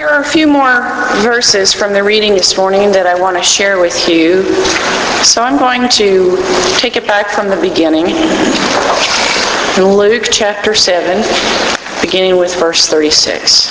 There are a few more verses from the reading this morning that I want to share with you. So I'm going to take it back from the beginning. In Luke chapter 7, beginning with verse 36.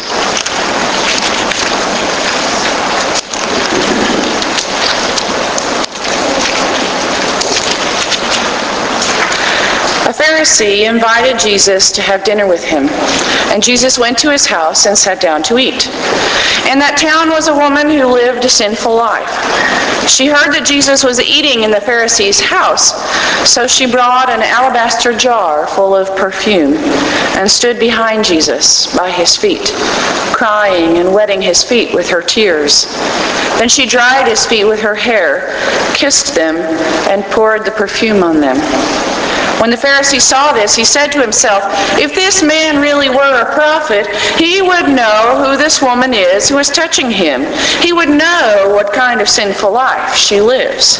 A Pharisee invited Jesus to have dinner with him, and Jesus went to his house and sat down to eat. In that town was a woman who lived a sinful life. She heard that Jesus was eating in the Pharisee's house, so she brought an alabaster jar full of perfume and stood behind Jesus by his feet, crying and wetting his feet with her tears. Then she dried his feet with her hair, kissed them, and poured the perfume on them. When the Pharisee saw this, he said to himself, "If this man really were a prophet, he would know who this woman is who is touching him. He would know what kind of sinful life she lives."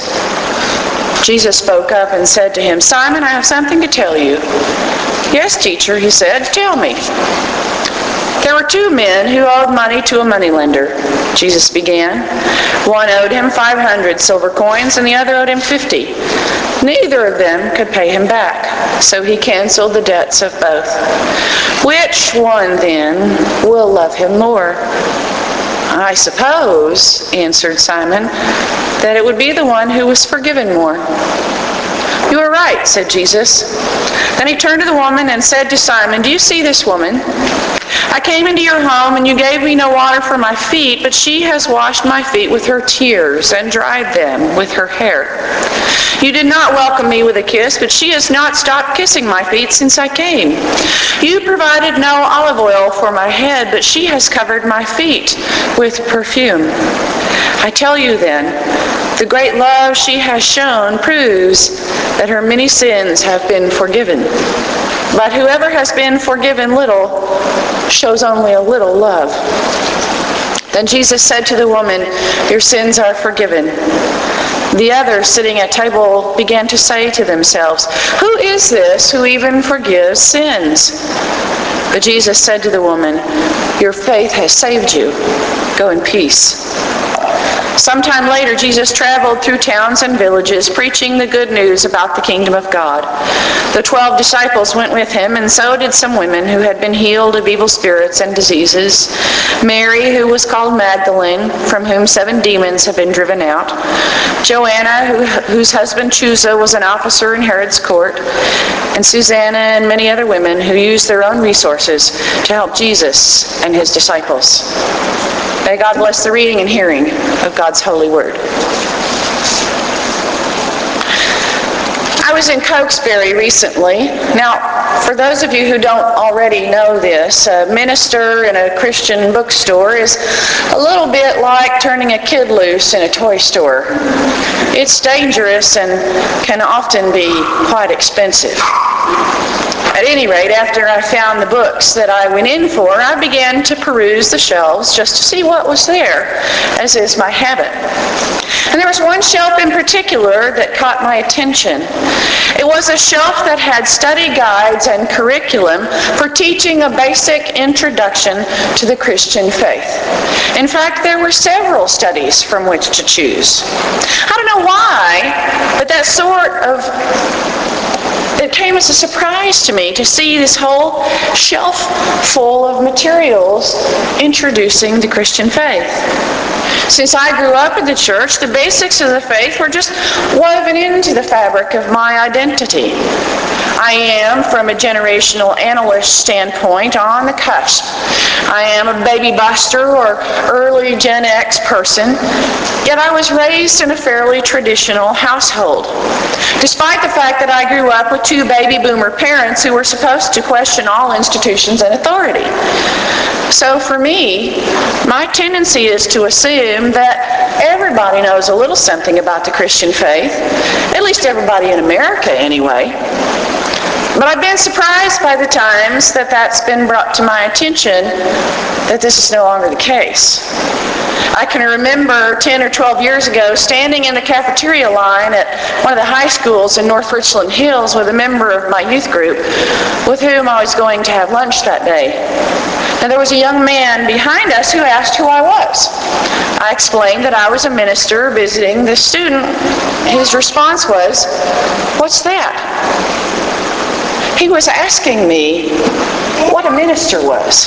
Jesus spoke up and said to him, "Simon, I have something to tell you." "Yes, teacher," he said, "tell me." "There were two men who owed money to a moneylender," Jesus began. "One owed him 500 silver coins and the other owed him 50. Neither of them could pay him back, so he canceled the debts of both. Which one, then, will love him more?" "I suppose," answered Simon, "that it would be the one who was forgiven more." "You are right," said Jesus. Then he turned to the woman and said to Simon, "Do you see this woman? I came into your home and you gave me no water for my feet, but she has washed my feet with her tears and dried them with her hair. You did not welcome me with a kiss, but she has not stopped kissing my feet since I came. You provided no olive oil for my head, but she has covered my feet with perfume. I tell you then, the great love she has shown proves that her many sins have been forgiven. But whoever has been forgiven little shows only a little love." Then Jesus said to the woman, "Your sins are forgiven." The others sitting at table began to say to themselves, "Who is this who even forgives sins?" But Jesus said to the woman, "Your faith has saved you. Go in peace." Sometime later, Jesus traveled through towns and villages, preaching the good news about the kingdom of God. The 12 disciples went with him, and so did some women who had been healed of evil spirits and diseases. Mary, who was called Magdalene, from whom 7 demons had been driven out. Joanna, whose husband Chuza was an officer in Herod's court. And Susanna and many other women who used their own resources to help Jesus and his disciples. May God bless the reading and hearing of God's holy word. I was in Cokesbury recently. Now, for those of you who don't already know this, a minister in a Christian bookstore is a little bit like turning a kid loose in a toy store. It's dangerous and can often be quite expensive. At any rate, after I found the books that I went in for, I began to peruse the shelves just to see what was there, as is my habit. And there was one shelf in particular that caught my attention. It was a shelf that had study guides and curriculum for teaching a basic introduction to the Christian faith. In fact, there were several studies from which to choose. I don't know why, but it came as a surprise to me to see this whole shelf full of materials introducing the Christian faith. Since I grew up in the church, the basics of the faith were just woven into the fabric of my identity. I am, from a generational analyst standpoint, on the cusp. I am a baby buster or early Gen X person, yet I was raised in a fairly traditional household. Despite the fact that I grew up with 2 baby boomer parents who were supposed to question all institutions and authority. So for me, my tendency is to assume that everybody knows a little something about the Christian faith, at least everybody in America anyway. But I've been surprised by the times that that's been brought to my attention that this is no longer the case. I can remember 10 or 12 years ago standing in the cafeteria line at one of the high schools in North Richland Hills with a member of my youth group with whom I was going to have lunch that day. And there was a young man behind us who asked who I was. I explained that I was a minister visiting this student. His response was, "What's that?" He was asking me what a minister was.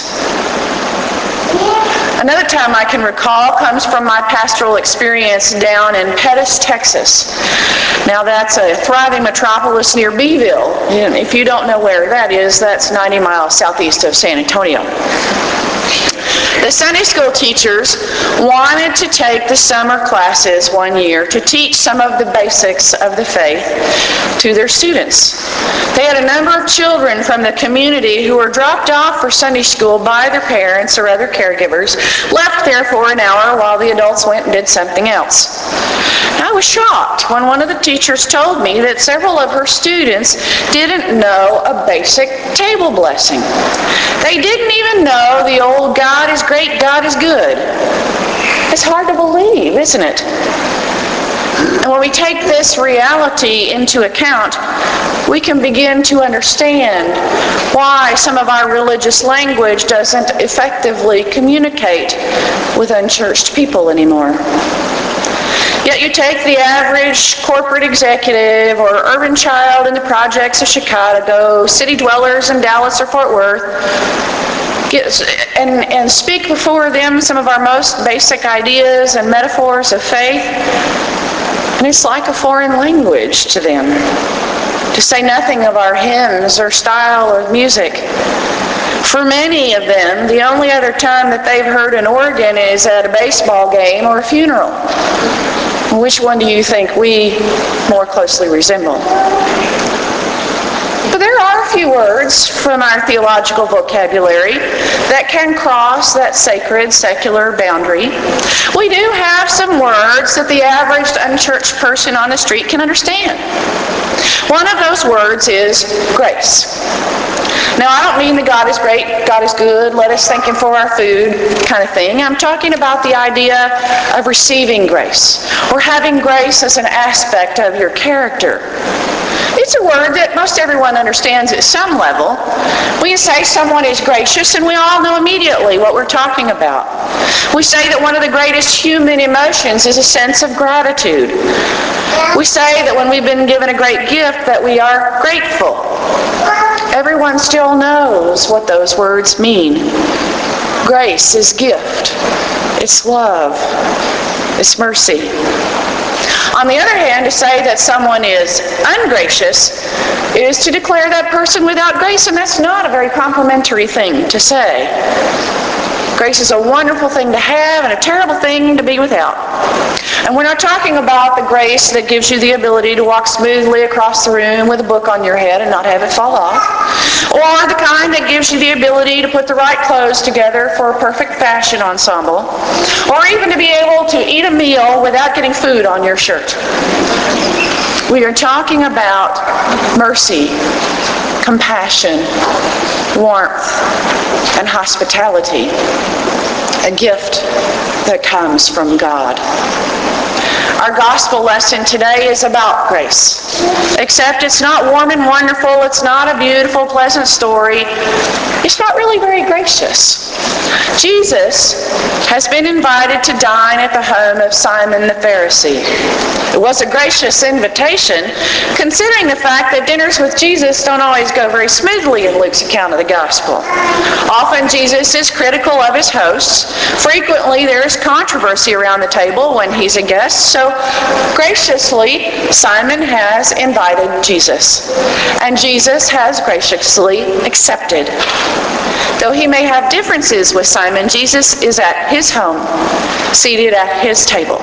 Another time I can recall comes from my pastoral experience down in Pettis, Texas. Now that's a thriving metropolis near Beeville. And if you don't know where that is, that's 90 miles southeast of San Antonio. The Sunday school teachers wanted to take the summer classes one year to teach some of the basics of the faith to their students. They had a number of children from the community who were dropped off for Sunday school by their parents or other caregivers, left there for an hour while the adults went and did something else. I was shocked when one of the teachers told me that several of her students didn't know a basic table blessing. They didn't even know the old "God is great, God is good." It's hard to believe, isn't it? And when we take this reality into account, we can begin to understand why some of our religious language doesn't effectively communicate with unchurched people anymore. Yet you take the average corporate executive or urban child in the projects of Chicago, city dwellers in Dallas or Fort Worth, and speak before them some of our most basic ideas and metaphors of faith, and it's like a foreign language to them, to say nothing of our hymns or style or music. For many of them, the only other time that they've heard an organ is at a baseball game or a funeral. Which one do you think we more closely resemble? But there are a few words from our theological vocabulary that can cross that sacred, secular boundary. We do have some words that the average unchurched person on the street can understand. One of those words is grace. Now, I don't mean that God is great, God is good, let us thank Him for our food kind of thing. I'm talking about the idea of receiving grace, or having grace as an aspect of your character. It's a word that most everyone understands at some level. We say someone is gracious, and we all know immediately what we're talking about. We say that one of the greatest human emotions is a sense of gratitude. We say that when we've been given a great gift that we are grateful. Everyone still knows what those words mean. Grace is gift. It's love. It's mercy. On the other hand, to say that someone is ungracious is to declare that person without grace, and that's not a very complimentary thing to say. Grace is a wonderful thing to have and a terrible thing to be without. And we're not talking about the grace that gives you the ability to walk smoothly across the room with a book on your head and not have it fall off, or the kind that gives you the ability to put the right clothes together for a perfect fashion ensemble, or even to be able to eat a meal without getting food on your shirt. We are talking about mercy, compassion, warmth, and hospitality, a gift that comes from God. Our gospel lesson today is about grace, except it's not warm and wonderful, it's not a beautiful, pleasant story. It's not really very gracious. Jesus has been invited to dine at the home of Simon the Pharisee. It was a gracious invitation, considering the fact that dinners with Jesus don't always go very smoothly in Luke's account of the gospel. Often Jesus is critical of his hosts. Frequently there is controversy around the table when he's a guest. So graciously, Simon has invited Jesus, and Jesus has graciously accepted. Though he may have differences with Simon, Jesus is at his home, seated at his table.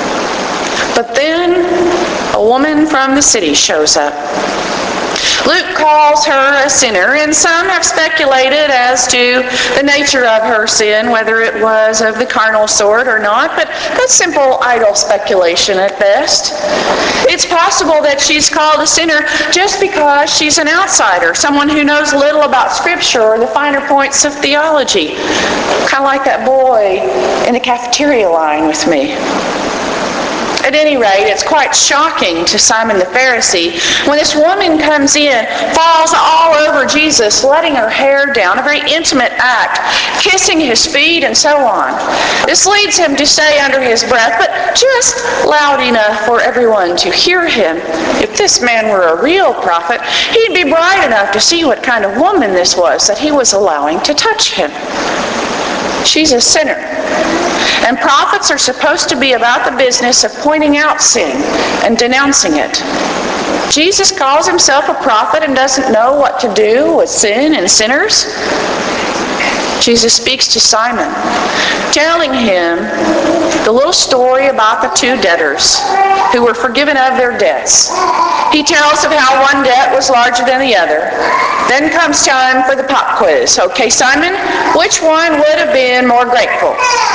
But then a woman from the city shows up. Luke calls her a sinner, and some have speculated as to the nature of her sin, whether it was of the carnal sort or not, but that's simple idle speculation at best. It's possible that she's called a sinner just because she's an outsider, someone who knows little about Scripture or the finer points of theology. Kind of like that boy in the cafeteria line with me. At any rate, it's quite shocking to Simon the Pharisee when this woman comes in, falls all over Jesus, letting her hair down, a very intimate act, kissing his feet and so on. This leads him to say under his breath, but just loud enough for everyone to hear him, if this man were a real prophet, he'd be bright enough to see what kind of woman this was that he was allowing to touch him. She's a sinner. And prophets are supposed to be about the business of pointing out sin and denouncing it. Jesus calls himself a prophet and doesn't know what to do with sin and sinners. Jesus speaks to Simon, telling him the little story about the two debtors who were forgiven of their debts. He tells of how one debt was larger than the other. Then comes time for the pop quiz. Okay, Simon, which one would have been more grateful?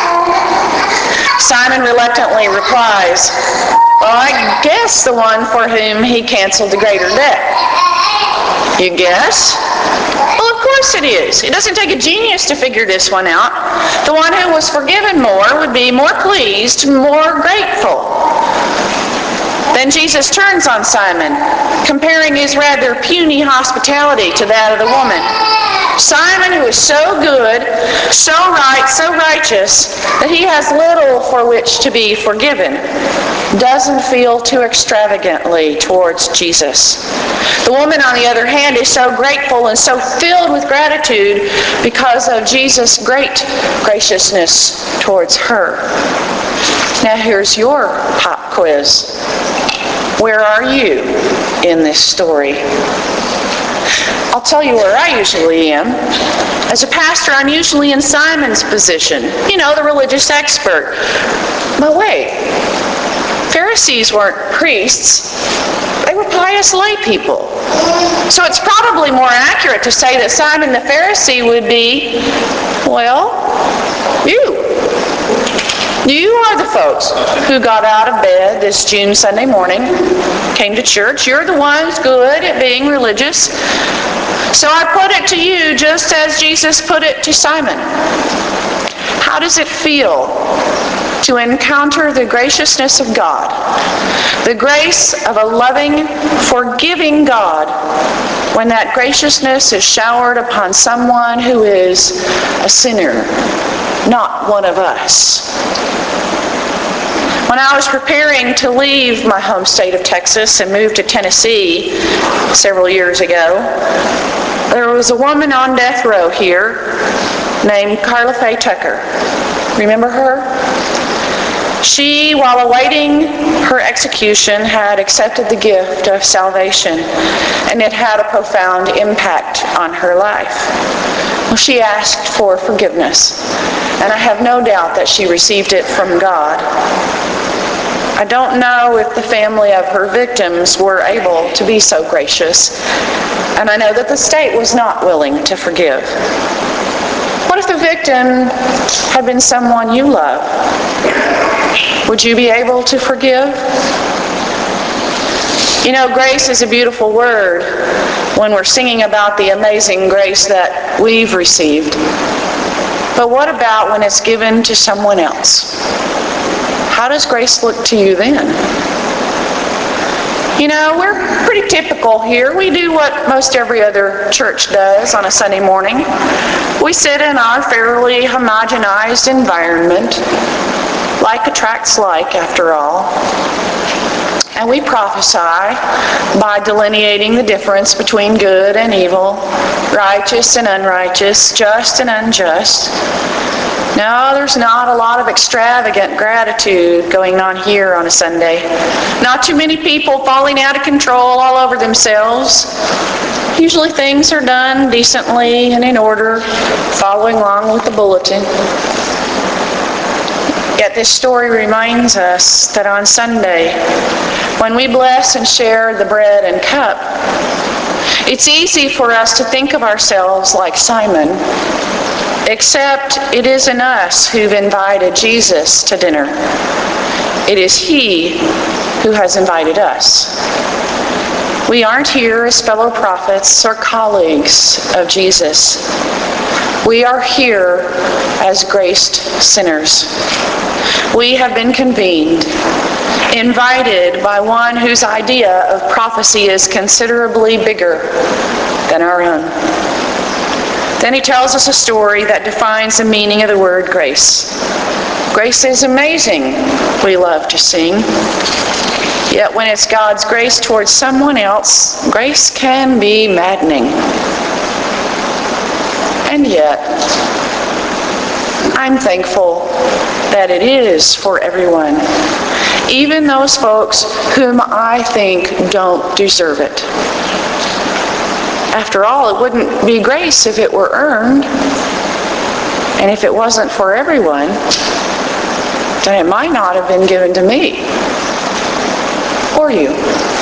Simon reluctantly replies, well, I guess the one for whom he canceled the greater debt. You guess? Well, of course it is. It doesn't take a genius to figure this one out. The one who was forgiven more would be more pleased, more grateful. Then Jesus turns on Simon, comparing his rather puny hospitality to that of the woman. Simon, who is so good, so right, so righteous, that he has little for which to be forgiven, doesn't feel too extravagantly towards Jesus. The woman, on the other hand, is so grateful and so filled with gratitude because of Jesus' great graciousness towards her. Now here's your pop quiz. Where are you in this story? I'll tell you where I usually am. As a pastor, I'm usually in Simon's position. You know, the religious expert. But wait, Pharisees weren't priests. They were pious lay people. So it's probably more accurate to say that Simon the Pharisee would be, well, you. You are the folks who got out of bed this June Sunday morning, came to church. You're the ones good at being religious. So I put it to you just as Jesus put it to Simon. How does it feel to encounter the graciousness of God, the grace of a loving, forgiving God, when that graciousness is showered upon someone who is a sinner, not one of us? When I was preparing to leave my home state of Texas and move to Tennessee several years ago, there was a woman on death row here named Karla Faye Tucker. Remember her? She, while awaiting her execution, had accepted the gift of salvation, and it had a profound impact on her life. Well, she asked for forgiveness, and I have no doubt that she received it from God. I don't know if the family of her victims were able to be so gracious, and I know that the state was not willing to forgive. What if the victim had been someone you love? Would you be able to forgive? You know, grace is a beautiful word when we're singing about the amazing grace that we've received. But what about when it's given to someone else? How does grace look to you then? You know, we're pretty typical here. We do what most every other church does on a Sunday morning. We sit in our fairly homogenized environment. Like attracts like, after all. And we prophesy by delineating the difference between good and evil, righteous and unrighteous, just and unjust. No, there's not a lot of extravagant gratitude going on here on a Sunday. Not too many people falling out of control all over themselves. Usually things are done decently and in order, following along with the bulletin. Yet this story reminds us that on Sunday, when we bless and share the bread and cup, it's easy for us to think of ourselves like Simon, except it isn't us who've invited Jesus to dinner. It is He who has invited us. We aren't here as fellow prophets or colleagues of Jesus. We are here as graced sinners. We have been convened, invited by one whose idea of prophecy is considerably bigger than our own. Then he tells us a story that defines the meaning of the word grace. Grace is amazing, we love to sing. Yet when it's God's grace towards someone else, grace can be maddening. And yet, I'm thankful that it is for everyone, even those folks whom I think don't deserve it. After all, it wouldn't be grace if it were earned. And if it wasn't for everyone, then it might not have been given to me or you.